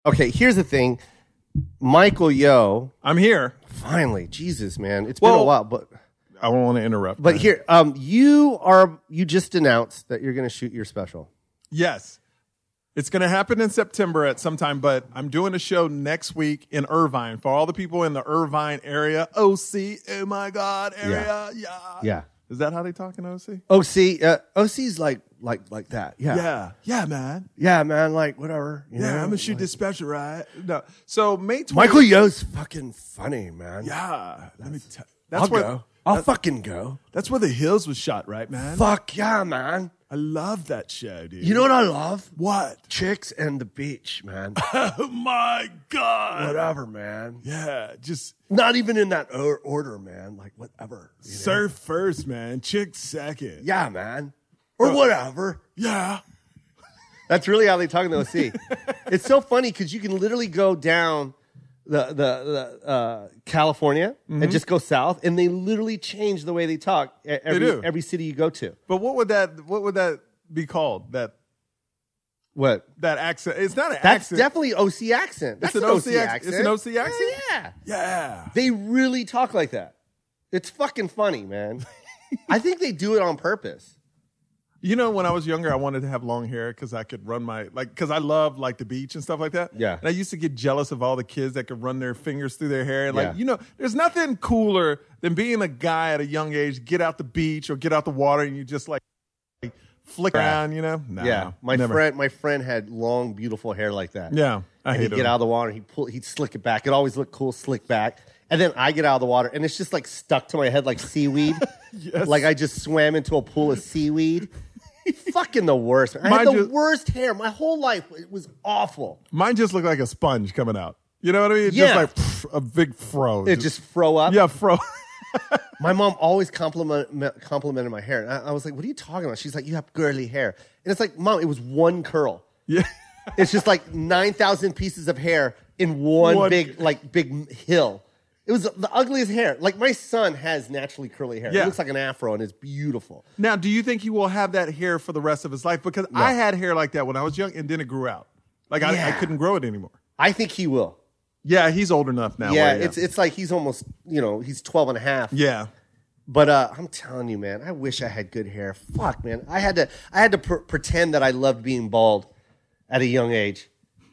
Okay, here's the thing. Michael Yo. I'm here. Finally. Jesus, man. It's been a while, but I don't want to interrupt. But here, you just announced that you're going to shoot your special. Yes. It's going to happen in September at some time, but I'm doing a show next week in Irvine for all the people in the Irvine area. OC, oh my God, area. Yeah. Is that how they talk in OC? OC's like that. Yeah. Yeah, man. Yeah, man, like whatever. I'm going to shoot this special, right? No. So May 20th. Michael Yo's fucking funny, man. Yeah. Let me tell you. I'll go. I'll fucking go. That's where The Hills was shot, right, man? Fuck yeah, man. I love that show, dude. You know what I love? What? Chicks and the beach, man. Oh, my God. Whatever, man. Yeah, just... Not even in that order, man. Like, whatever. Surf first, man. Chicks second. Yeah, man. Or whatever. Yeah. That's really how they talk in the OC. It's so funny because you can literally go down the California and just go south, and they literally change the way they talk every city you go to. But what would that be called? That accent? It's not an accent. That's definitely OC accent. That's an OC accent. It's an OC accent? Yeah. They really talk like that. It's fucking funny, man. I think they do it on purpose. You know, when I was younger, I wanted to have long hair because I could run because I love like the beach and stuff like that. Yeah. And I used to get jealous of all the kids that could run their fingers through their hair. And there's nothing cooler than being a guy at a young age, get out the beach or get out the water and you just like flick around, you know? Nah, my friend had long, beautiful hair like that. Yeah. He'd get out of the water, he'd slick it back. It always looked cool, slick back. And then I get out of the water and it's just like stuck to my head like seaweed. Yes. Like I just swam into a pool of seaweed. Fucking the worst. I had the worst hair. My whole life, it was awful. Mine just looked like a sponge coming out. You know what I mean? Yeah. Just like a big fro. It just fro up? Yeah, fro. My mom always complimented my hair. And I was like, what are you talking about? She's like, you have girly hair. And it's like, Mom, it was one curl. Yeah. It's just like 9,000 pieces of hair in one big hill. It was the ugliest hair. Like, my son has naturally curly hair. Yeah. It looks like an afro, and it's beautiful. Now, do you think he will have that hair for the rest of his life? Because I had hair like that when I was young, and then it grew out. Like, I couldn't grow it anymore. I think he will. Yeah, he's old enough now. Yeah, it's like he's almost, he's 12 and a half. Yeah. But I'm telling you, man, I wish I had good hair. Fuck, man. I had to pretend that I loved being bald at a young age.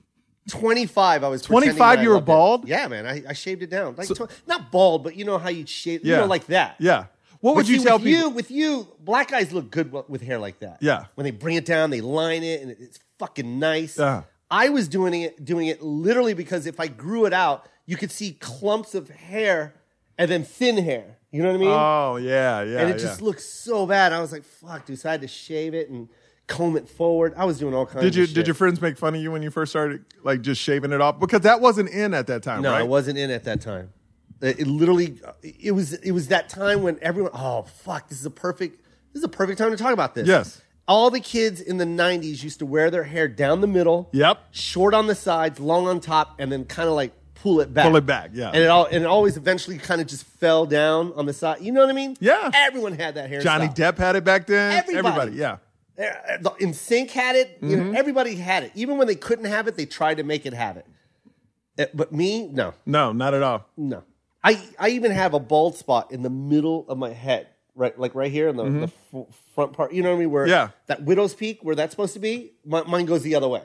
25, I was 25, you were bald? Yeah, man. I shaved it down. Like, not bald, but you know how you shave, like that. Yeah. What would you tell people? With you, black guys look good with hair like that. Yeah. When they bring it down, they line it, and it's fucking nice. Yeah. I was doing it literally because if I grew it out, you could see clumps of hair and then thin hair. You know what I mean? Oh, yeah. And it just looked so bad. I was like, fuck, dude. So I had to shave it and comb it forward. I was doing all kinds of shit. Did your friends make fun of you when you first started like just shaving it off? Because that wasn't in at that time, right? No, it wasn't in at that time. It literally, it was that time when everyone, oh, fuck, this is a perfect time to talk about this. Yes. All the kids in the 90s used to wear their hair down the middle. Yep. Short on the sides, long on top, and then kind of like pull it back. Pull it back, yeah. And it always eventually kind of just fell down on the side. You know what I mean? Yeah. Everyone had that hairstyle. Johnny Depp had it back then. Everybody, yeah. NSYNC had it. You know, everybody had it. Even when they couldn't have it, they tried to make it have it. But me, no. No, not at all. No. I even have a bald spot in the middle of my head, right, like right here in the front part. You know what I mean? Where that widow's peak, where that's supposed to be, mine goes the other way.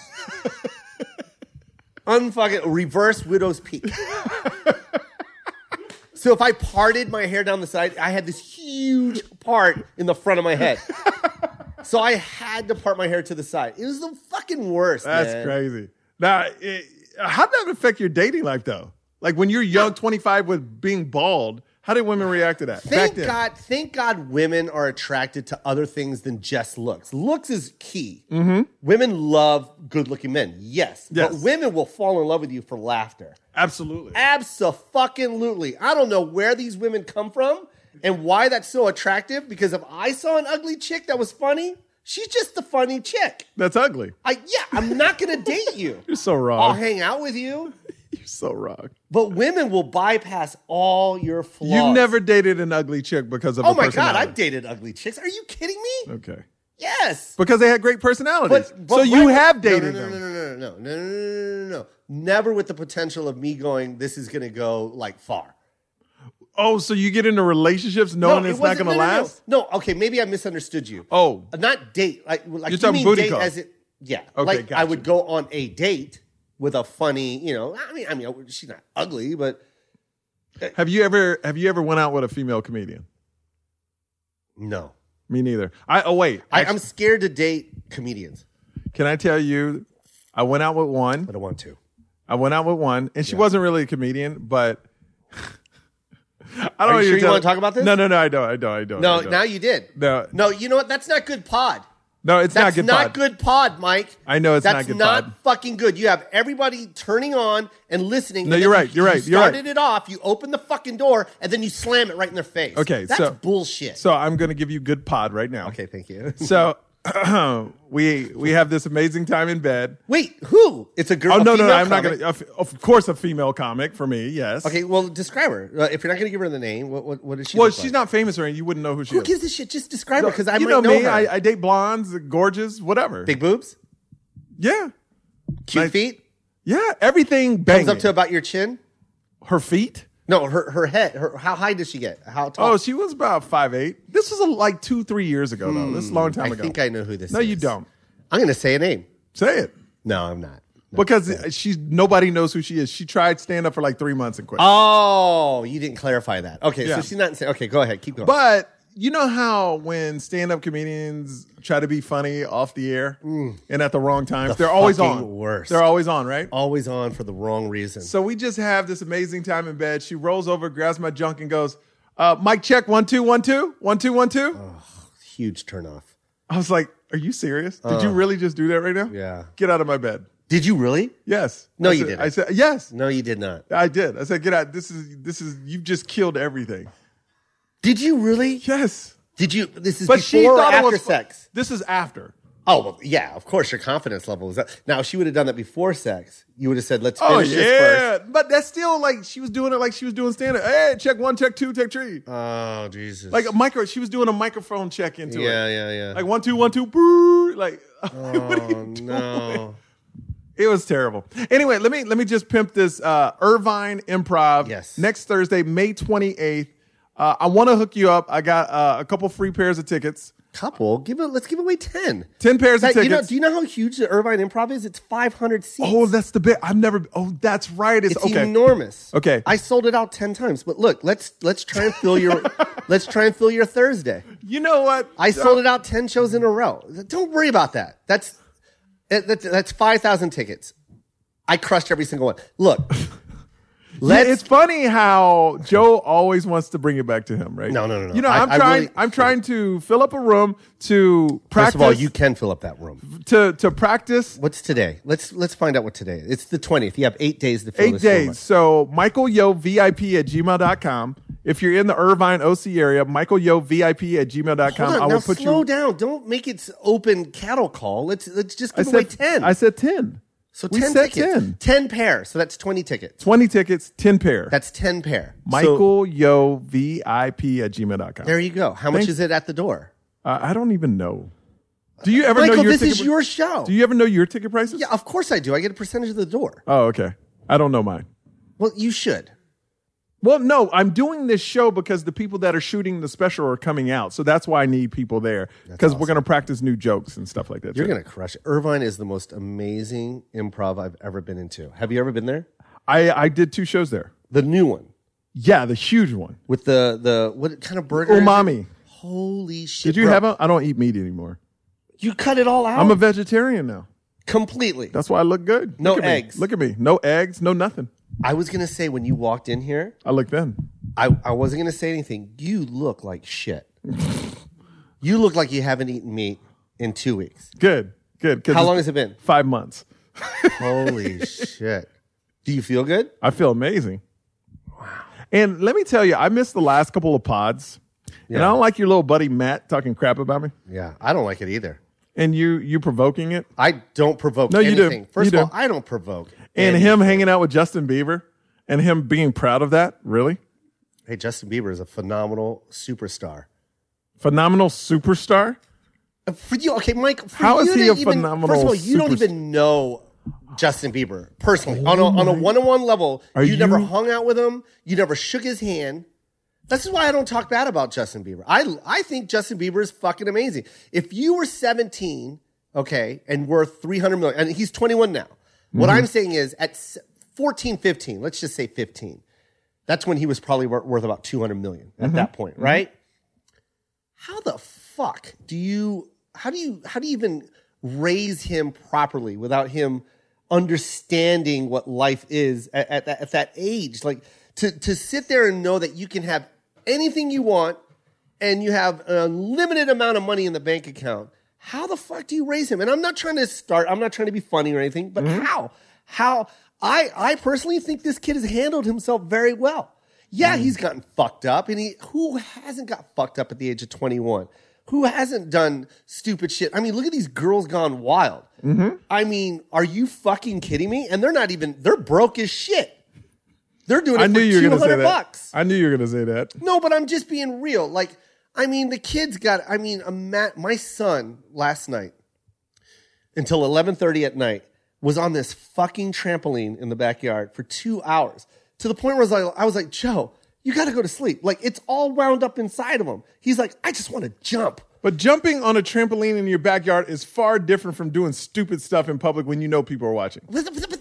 Unfucking reverse widow's peak. So if I parted my hair down the side, I had this huge part in the front of my head. So I had to part my hair to the side. It was the fucking worst. That's crazy. Now, how did that affect your dating life, though? Like when you're young, 25, with being bald, how did women react to that? Thank God women are attracted to other things than just looks. Looks is key. Mm-hmm. Women love good-looking men, yes. But women will fall in love with you for laughter. Absolutely. Abso-fucking-lutely. I don't know where these women come from and why that's so attractive, because if I saw an ugly chick that was funny, she's just a funny chick. That's ugly. I'm not going to date you. You're so wrong. I'll hang out with you. You're so wrong. But women will bypass all your flaws. You've never dated an ugly chick because of a personality. God, I've dated ugly chicks. Are you kidding me? Okay. Yes. Because they had great personalities. But so you right- have dated no, them. No. Never with the potential of me going, this is going to go like far. Oh, so you get into relationships knowing it's not going to last? No, okay, maybe I misunderstood you. Oh. Not date. Like You're you talking mean booty date call. as it, yeah. Okay, like I gotcha. would go on a date with a funny, I mean, she's not ugly, but Have you ever went out with a female comedian? no. Me neither. I'm scared to date comedians. Can I tell you, I went out with one. I don't want to. And she wasn't really a comedian, but I don't Are you even sure you tell- want to talk about this? No, I don't. No, I don't. now you did. No. You know what? That's not good pod. No, it's That's not good. not pod. good pod, Mike. I know it's not That's good not pod. fucking good. You have everybody turning on and listening. No, and you're then right, you're right, You you're right. started it off. You open the fucking door and then you slam it right in their face. Okay, that's so- bullshit. So I'm going to give you good pod right now. Okay, thank you. So we have this amazing time in bed. Wait, who? It's a girl. Oh a no, female I'm not comic? going to. Of course, a female comic for me. Yes. Okay, well, describe her. If you're not going to give her the name, what is she? Well, look she's like? not famous or anything. You wouldn't know who she Who is. gives a shit? Just describe her because I you might know me. her. I date blondes, gorgeous, whatever. Big boobs, Yeah. cute Nice. feet, Yeah. Everything comes banging. up to about your chin. her feet. No, her head. How high does she get? How tall? Oh, she was about 5'8". This was like 2-3 years ago, though. This is a long time I ago. think I know who this No, is. you don't. I'm going to say a name. Say it. No, I'm not. No. Because nobody knows who she is. She tried stand up for like 3 months and quit. Oh, you didn't clarify that. Okay, Yeah. so she's not. Okay, go ahead. Keep going. But you know how when stand up comedians try to be funny off the air and at the wrong times, they're always fucking on. worst. They're always on, right? Always on for the wrong reason. So we just have this amazing time in bed. She rolls over, grabs my junk, and goes, "Mic check 1 2 1 2 1 2 1 2." Huge turnoff. I was like, "Are you serious? Did you really just do that right now?" Yeah. Get out of my bed. Did you really? Yes. No, I you said- didn't. I said yes. No, you did not. I did. I said, "Get out. This is you've just killed everything." Did you really? Yes. Did you? This is But she before or thought it after was sex? This is after. Oh, well, yeah, of course, your confidence level is up. Now, if she would have done that before sex, you would have said, let's Oh finish this first. yeah, but that's still like she was doing it like she was doing stand up. Hey, check 1, check 2, check 3. Oh, Jesus. Like a micro. She was doing a microphone check into it. yeah. Like 1 2 1 2. Brrr, like what are you Oh, doing? no. It was terrible. Anyway, let me just pimp this Irvine Improv. Yes. Next Thursday, May 28th. I want to hook you up. I got a couple free pairs of tickets. Couple, let's give away 10. 10 pairs of tickets. Do you know how huge the Irvine Improv is? It's 500 seats. Oh, that's the bit. That's right. It's okay. enormous. Okay. I sold it out 10 times. But look, let's try and fill your Thursday. You know what? I sold it out 10 shows in a row. Don't worry about that. That's 5,000 tickets. I crushed every single one. Look. It's funny how Joe always wants to bring it back to him, right? No. You know, I'm trying to fill up a room to practice. First of all, you can fill up that room. to practice. What's today? Let's find out what today is. It's the 20th. You have 8 days to fill 8 this room days. up. So michaelyovip@gmail.com. If you're in the Irvine OC area, michaelyovip@gmail.com. Hold on, I now will put slow you. down. Don't make it open cattle call. Let's just I give away said 10. I said 10. So we 10 said tickets. 10. 10 pairs. So that's 20 tickets. 20 tickets, 10 pair. That's 10 pair. So, michaelyovip@gmail.com. there you go. How much Thanks. is it at the door? I don't even know. Do you ever Michael, know your this ticket is your show. Do you ever know your ticket prices? Yeah, of course I do. I get a percentage of the door. Oh, okay. I don't know mine. Well, you should. Well, no, I'm doing this show because the people that are shooting the special are coming out. So that's why I need people there because we're going to practice new jokes and stuff like that. You're too. going to crush it. Irvine is the most amazing improv I've ever been into. Have you ever been there? I did 2 shows there. The new one Yeah, the huge one. with the what kind of burger? is it? Umami. Holy shit. Did you bro. have a? I don't eat meat anymore. You cut it all out? I'm a vegetarian now. completely. That's why I look good. No Look at me. eggs. Look at me. No eggs, no nothing. I was going to say when you walked in here, I look thin. I wasn't going to say anything. You look like shit. You look like you haven't eaten meat in 2 weeks. Good. 'Cause How it's long has it been? 5 months. Holy shit. Do you feel good? I feel amazing. Wow. And let me tell you, I missed the last couple of pods. And I don't like your little buddy Matt talking crap about me. Yeah, I don't like it either. And you provoking it. I don't provoke No, you do. anything. First You of all, do. I don't provoke. And anything. him hanging out with Justin Bieber and him being proud of that. Really? Hey, Justin Bieber is a phenomenal superstar. Phenomenal superstar. For you, okay, Mike. How is he a phenomenal? First of all, you don't even know Justin Bieber personally. On a one-on-one level, you never hung out with him. You never shook his hand. This is why I don't talk bad about Justin Bieber. I think Justin Bieber is fucking amazing. If you were 17, okay, and worth $300 million, and he's 21 now. What I'm saying is at 14, 15, let's just say 15. That's when he was probably worth about $200 million at that point, right? How the fuck how do you even raise him properly without him understanding what life is at that age? Like to sit there and know that you can have anything you want and you have an unlimited amount of money in the bank account. How the fuck do you raise him? And I'm not trying to be funny or anything, but how I personally think this kid has handled himself very well. Yeah, he's gotten fucked up, and who hasn't got fucked up at the age of 21? Who hasn't done stupid shit? I mean, look at these girls gone wild. I mean, are you fucking kidding me? And they're broke as shit. They're doing it for $200. I knew you were going to say that. No, but I'm just being real. Like, I mean, the kid's got, my son last night until 11:30 at night was on this fucking trampoline in the backyard for 2 hours to the point where I was like, Joe, you got to go to sleep. Like, it's all wound up inside of him. He's like, I just want to jump. But jumping on a trampoline in your backyard is far different from doing stupid stuff in public when you know people are watching. But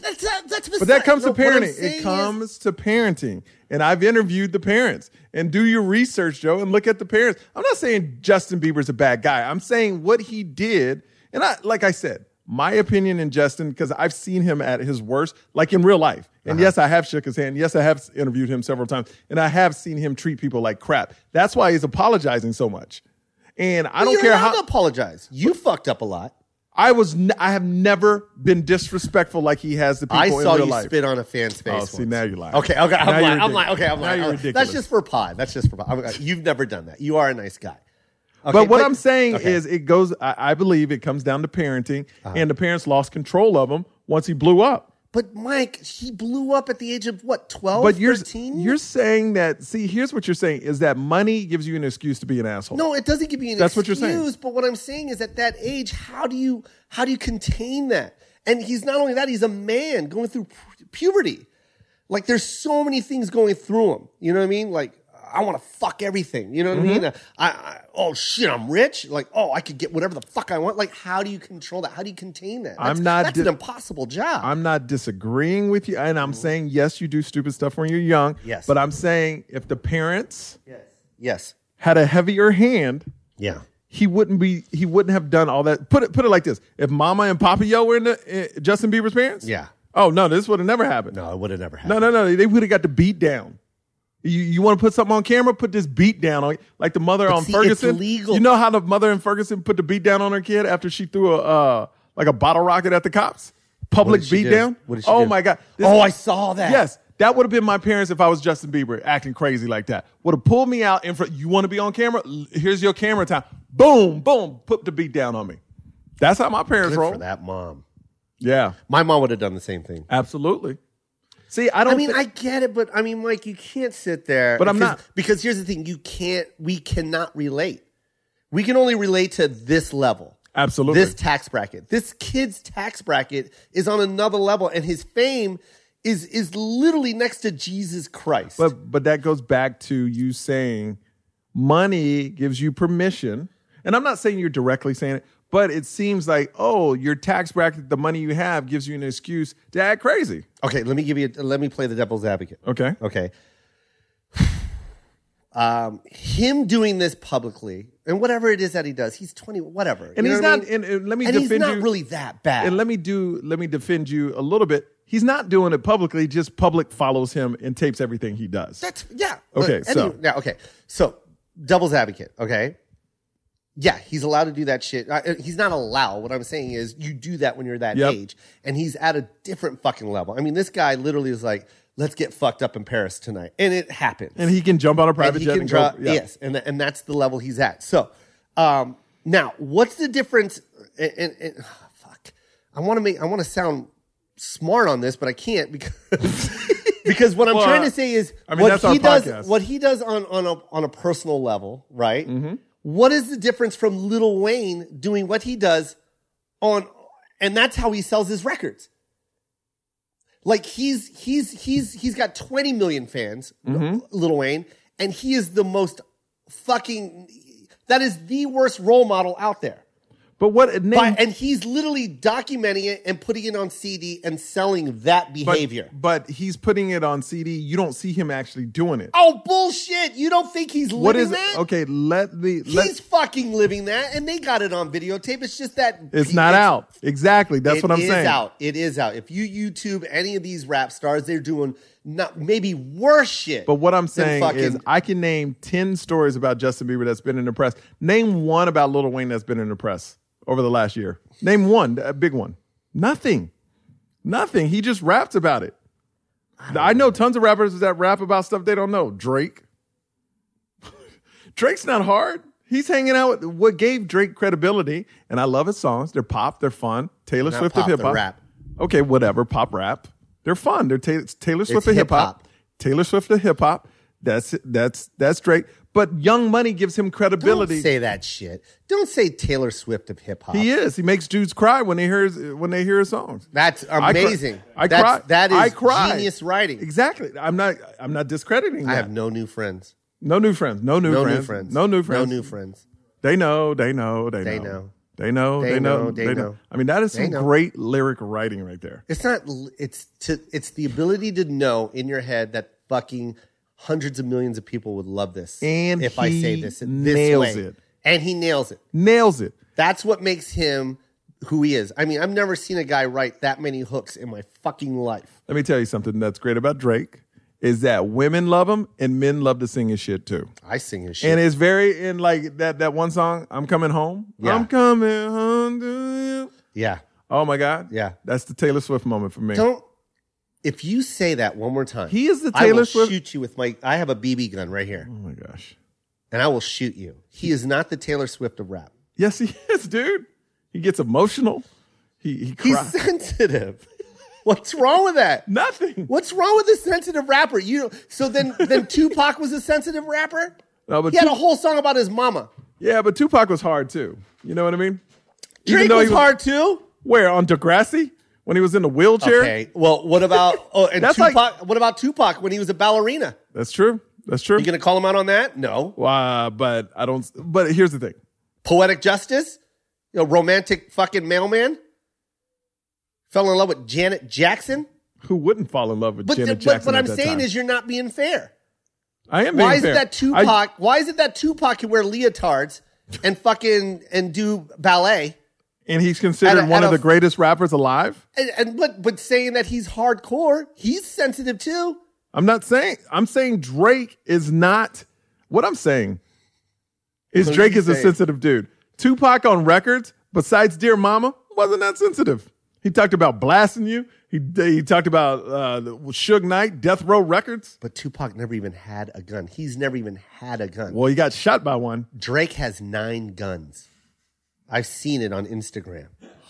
that comes to parenting. It comes to parenting. And I've interviewed the parents. And do your research, Joe, and look at the parents. I'm not saying Justin Bieber's a bad guy. I'm saying what he did. And like I said, my opinion in Justin, because I've seen him at his worst, like in real life. And yes, I have shook his hand. Yes, I have interviewed him several times. And I have seen him treat people like crap. That's why he's apologizing so much. And I don't care how to apologize. You fucked up a lot. I have never been disrespectful like he has to people in real life. I saw you spit on a fan's face. Oh, see, now you're lying. Okay. I'm lying. Now you're ridiculous. That's just for pod. You've never done that. You are a nice guy. Okay, but what I'm saying is I believe it comes down to parenting, and the parents lost control of him once he blew up. But Mike, he blew up at the age of what, 12, but 13? You're saying that, see, here's what you're saying, is that money gives you an excuse to be an asshole. No, it doesn't give you an excuse. That's what you're saying. But what I'm saying is at that age, how do you contain that? And he's not only that, he's a man going through puberty. Like, there's so many things going through him. You know what I mean? Like, I want to fuck everything. You know what I mean? Oh shit, I'm rich. Like, oh, I could get whatever the fuck I want. Like, how do you control that? How do you contain that? That's an impossible job. I'm not disagreeing with you. And I'm saying, yes, you do stupid stuff when you're young. Yes. But I'm saying if the parents yes had a heavier hand, he wouldn't have done all that. Put it like this. If Mama and Papa Yo were in Justin Bieber's parents? Yeah. Oh, no, this would have never happened. No, it would have never happened. No. They would have got the beat down. You want to put something on camera? Put this beat down on, like the mother on Ferguson. It's legal. You know how the mother in Ferguson put the beat down on her kid after she threw a bottle rocket at the cops? Public beat down. What did she do? My God! I saw that. Yes, that would have been my parents if I was Justin Bieber acting crazy like that. Would have pulled me out in front. You want to be on camera? Here's your camera time. Boom, boom. Put the beat down on me. That's how my parents roll. For that mom. Yeah, my mom would have done the same thing. Absolutely. See, I get it, but I mean, Mike, you can't sit there. But I'm not. Because here's the thing, we cannot relate. We can only relate to this level. Absolutely. This tax bracket. This kid's tax bracket is on another level, and his fame is literally next to Jesus Christ. But that goes back to you saying money gives you permission. And I'm not saying you're directly saying it, but it seems like, your tax bracket, the money you have gives you an excuse to act crazy. Okay, let me play the devil's advocate. Okay. Him doing this publicly, and whatever it is that he does, he's 20, whatever. And he's not, and let me defend you. And he's not really that bad. And let me defend you a little bit. He's not doing it publicly, just public follows him and tapes everything he does. Okay, So, devil's advocate, okay? Yeah, he's allowed to do that shit. He's not allowed. What I'm saying is you do that when you're that age. And he's at a different fucking level. I mean, this guy literally is like, let's get fucked up in Paris tonight. And it happens. And he can jump on a private jet and go. Yes, and that's the level he's at. So, now, what's the difference? Fuck. I want to sound smart on this, but I can't because what I'm trying to say is what he does on a personal level, right? Mm-hmm. What is the difference from Lil Wayne doing what he does and that's how he sells his records? Like he's got 20 million fans, Lil Wayne, and he is the most that is the worst role model out there. But and he's literally documenting it and putting it on CD and selling that behavior. But he's putting it on CD. You don't see him actually doing it. Oh, bullshit. You don't think he's living that? Okay, he's fucking living that, and they got it on videotape. It's just that it's not out. Exactly. That's what I'm saying. It is out. If you YouTube any of these rap stars, they're doing maybe worse shit. But what I'm saying is I can name 10 stories about Justin Bieber that's been in the press. Name one about Lil Wayne that's been in the press over the last year. Name one, a big one. Nothing. He just raps about it. I know tons of rappers that rap about stuff they don't know. Drake. Drake's not hard. He's hanging out with what gave Drake credibility, and I love his songs. They're pop. They're fun. Taylor Swift of hip hop. Rap. Okay, whatever. Pop rap. They're fun. They're Taylor Swift of hip hop. Taylor Swift of hip hop. That's Drake. But Young Money gives him credibility. Don't say that shit. Don't say Taylor Swift of hip hop. He is. He makes dudes cry when they hear his songs. That's amazing. I cry. That is I cry. Genius writing. Exactly. I'm not discrediting that. I have no new friends. No new friends. No new friends. No new friends. They know. They know. I mean, that is some great lyric writing right there. It's not. It's the ability to know in your head that fucking hundreds of millions of people would love this. And if I say this nails way. it. And he nails it. Nails it. That's what makes him who he is. I mean, I've never seen a guy write that many hooks in my fucking life. Let me tell you something that's great about Drake is that women love him and men love to sing his shit too. I sing his shit. And it's very in like that one song, I'm Coming Home. Yeah. I'm coming home to you. Yeah. Oh my God. Yeah. That's the Taylor Swift moment for me. If you say that one more time, he is the Taylor Swift. I will shoot you with I have a BB gun right here. Oh my gosh. And I will shoot you. He is not the Taylor Swift of rap. Yes, he is, dude. He gets emotional. He cries. He's sensitive. What's wrong with that? Nothing. What's wrong with a sensitive rapper? So then Tupac was a sensitive rapper? No, but he had a whole song about his mama. Yeah, but Tupac was hard too. You know what I mean? Drake was hard too? Where? On Degrassi? When he was in the wheelchair? Okay. Well, what about what about Tupac when he was a ballerina? That's true. That's true. You going to call him out on that? No. But I don't. But here's the thing. Poetic justice? Romantic fucking mailman? Fell in love with Janet Jackson? Who wouldn't fall in love with Janet Jackson? But what I'm saying is you're not being fair. I am being fair. Why is it that Tupac can wear leotards and do ballet? And he's considered one of the greatest rappers alive? But saying that he's hardcore, he's sensitive too. I'm saying Drake is not. What I'm saying is Drake is a sensitive dude. Tupac on records, besides Dear Mama, wasn't that sensitive. He talked about blasting you. He talked about Suge Knight, Death Row Records. But Tupac never even had a gun. He's never even had a gun. Well, he got shot by one. Drake has 9 guns. I've seen it on Instagram.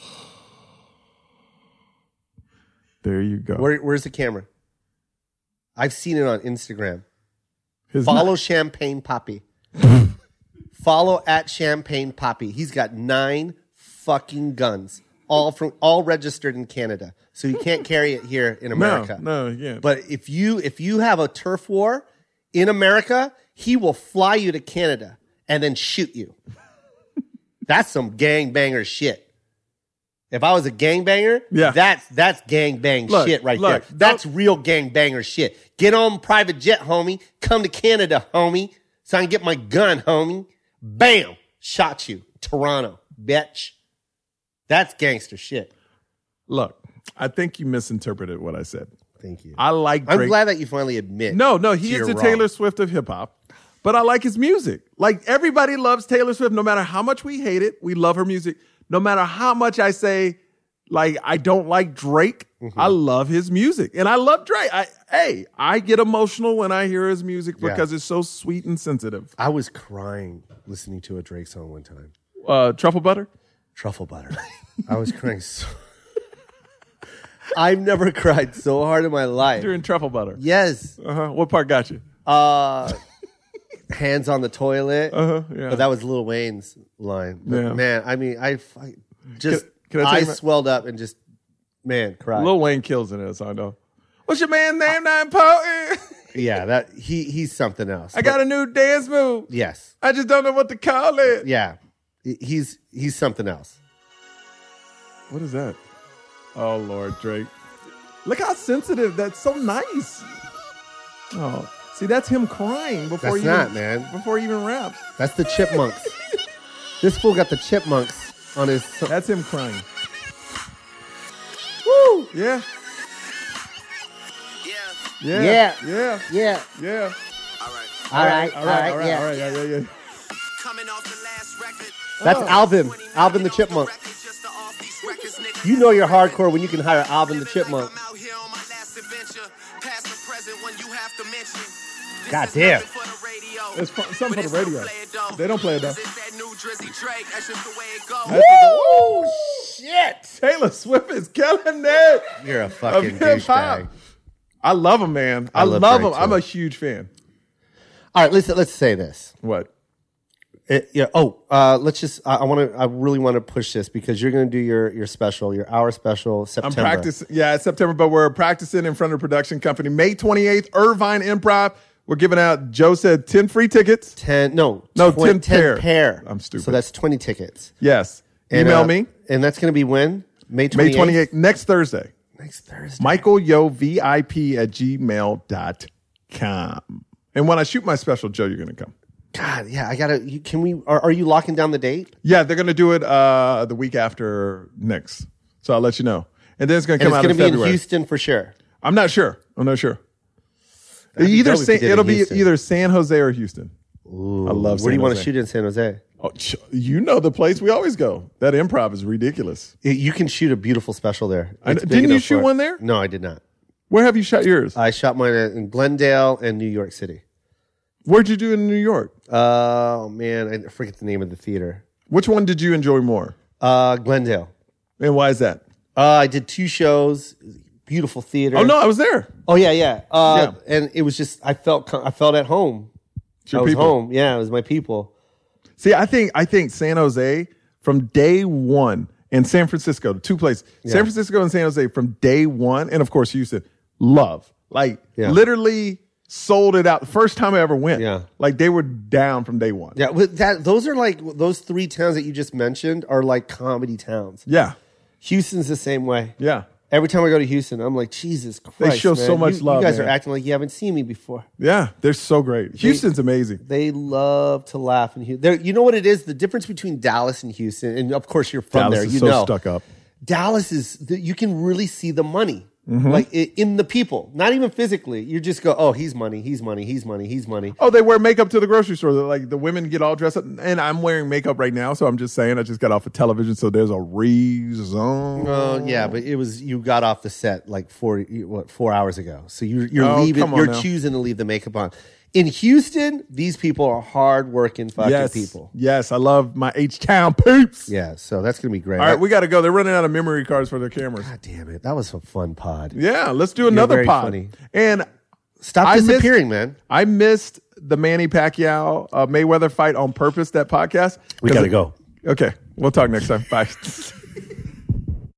There you go. Where's the camera? I've seen it on Instagram. Follow Champagne Poppy. Follow at Champagne Poppy. He's got 9 fucking guns, all registered in Canada. So you can't carry it here in America. No, yeah. But if you have a turf war in America, he will fly you to Canada and then shoot you. That's some gangbanger shit. If I was a gangbanger, that's gangbang shit right there. That's real gangbanger shit. Get on private jet, homie. Come to Canada, homie. So I can get my gun, homie. Bam! Shot you. Toronto, bitch. That's gangster shit. Look, I think you misinterpreted what I said. Thank you. I like Drake. I'm glad that you finally admit. No, he is the Taylor Swift of hip hop. But I like his music. Like, everybody loves Taylor Swift. No matter how much we hate it, we love her music. No matter how much I say, like, I don't like Drake, I love his music. And I love Drake. I get emotional when I hear his music because it's so sweet and sensitive. I was crying listening to a Drake song one time. Truffle Butter? Truffle Butter. I was crying so... I've never cried so hard in my life. During Truffle Butter? Yes. What part got you? hands on the toilet. Yeah. But that was Lil Wayne's line. But Yeah. man, I mean, I just Can I tell you eyes my- swelled up and just cried. Lil Wayne kills in it, so I know. What's your man's name? Not important. Yeah, that he's something else. I got a new dance move. Yes. I just don't know what to call it. Yeah. He's something else. What is that? Oh, Lord, Drake. Look how sensitive. That's so nice. Oh, see, that's him crying before before he even raps. That's the Chipmunks. This fool got the Chipmunks on his. That's him crying. Woo! Yeah. Yeah. Yeah. Yeah. All All right. Yeah. Coming off the last record. That's Alvin the Chipmunk. You know you're hardcore when you can hire Alvin the Chipmunk. I'm out here on my last adventure. Past and present when you have to mention. This God is damn. nothing for the radio. It's something But for the radio. don't play it though. They don't play it though. It's that new Drizzy Drake. That's just the way it goes. Woo! Shit! Taylor Swift is killing it. You're a fucking Of hip-hop. douchebag. I love him, man. I love love Drake, him. I'm too. a huge fan. All right, let's say this. What? I really want to push this because you're going to do your special, your hour special, September. I'm practicing. Yeah, it's September, but we're practicing in front of a production company. May 28th, Irvine Improv. We're giving out, Joe said, 10 free tickets. 10 pair. I'm stupid. So that's 20 tickets. Yes. And, Email me. And that's going to be when? May 28th? May 28th, next Thursday. Next Thursday. MichaelYoVIP@gmail.com. And when I shoot my special, Joe, you're going to come. God, yeah, I got to, are you locking down the date? Yeah, they're going to do it the week after next. So I'll let you know. And then it's going to And come it's out in going to be February. in Houston for sure. I'm not sure. That'd be dope if you did it in It'll be Houston. either San Jose or Houston. Ooh, I love where do you San want to Jose. shoot in San Jose? Oh, you know the place we always go. That Improv is ridiculous. You can shoot a beautiful special there. I know. It's big Didn't you enough shoot for it. one there? No, I did not. Where have you shot yours? I shot mine in Glendale and New York City. Where'd you do it in New York? Oh, man, I forget the name of the theater. Which one did you enjoy more? Glendale. And why is that? I did 2 shows. Beautiful theater. Oh, no, I was there. Oh, yeah. Yeah. And it was just, I felt at home. It's your I was people. home. Yeah, it was my people. See, I think San Jose from day one and San Francisco, the 2 places, San Francisco and San Jose from day one, and of course Houston, love. Like literally sold it out the first time I ever went. Yeah. Like they were down from day one. Yeah, those are like, those 3 towns that you just mentioned are like comedy towns. Yeah. Houston's the same way. Yeah. Every time I go to Houston, I'm like, Jesus Christ. show man. so much love, You guys man. are acting like you haven't seen me before. Yeah. They're so great. Houston's amazing. They love to laugh in Houston. You know what it is? The difference between Dallas and Houston, and of course you're from Dallas there, is you so know. stuck up. Dallas is, you can really see the money. Mm-hmm. Like in the people, not even physically. You just go, oh, he's money. Oh, they wear makeup to the grocery store. They're like the women get all dressed up, and I'm wearing makeup right now. So I'm just saying, I just got off of television, so there's a reason. Oh, yeah, but you got off the set like 4 hours ago. So you're Oh, leaving, come on you're now. choosing to leave the makeup on. In Houston, these people are hard-working fucking people. Yes, I love my H-Town peeps. Yeah, so that's going to be great. All right, we got to go. They're running out of memory cards for their cameras. God damn it. That was a fun pod. Yeah, let's do another very pod. funny. And Stop disappearing, man. I missed the Manny Pacquiao Mayweather fight on purpose, that podcast. We got to go. Okay, we'll talk next time. Bye.